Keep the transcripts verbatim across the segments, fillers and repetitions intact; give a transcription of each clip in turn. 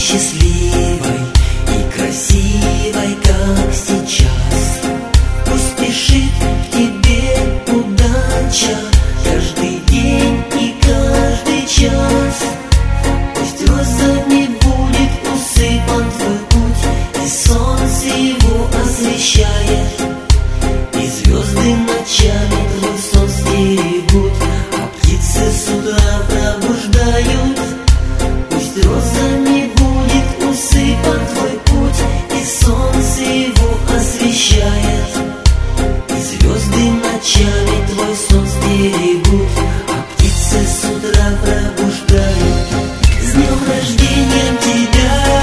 счастливой и красивой, как сейчас. Пусть спешит к тебе удача каждый день и каждый час. Пусть розами будет усыпан твой путь, и солнце его освещает, и звезды ночами твой сон стерегут, а птицы с утра пробуждают. Пусть розами будет усыпан твой путь, и солнце его освещает, и звезды ночами твой сон стерегут, а птицы с утра пробуждают. С днем рождения тебя,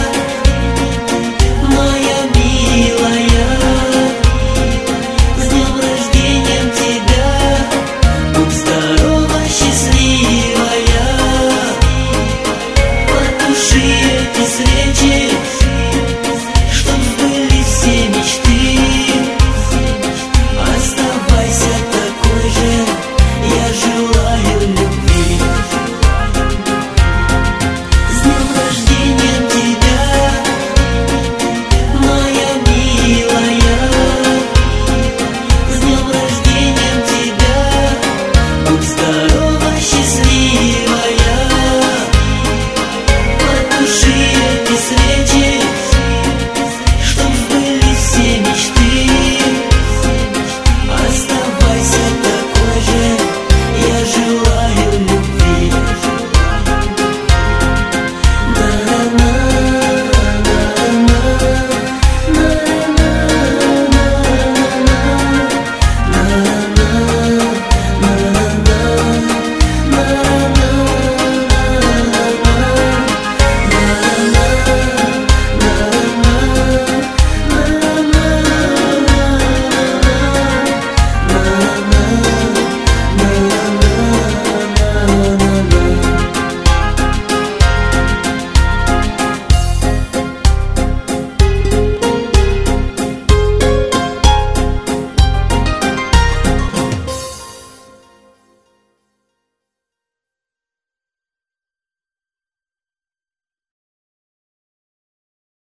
моя милая! С днем рождения тебя! Будь здорова, счастливая! Потуши эти свечи.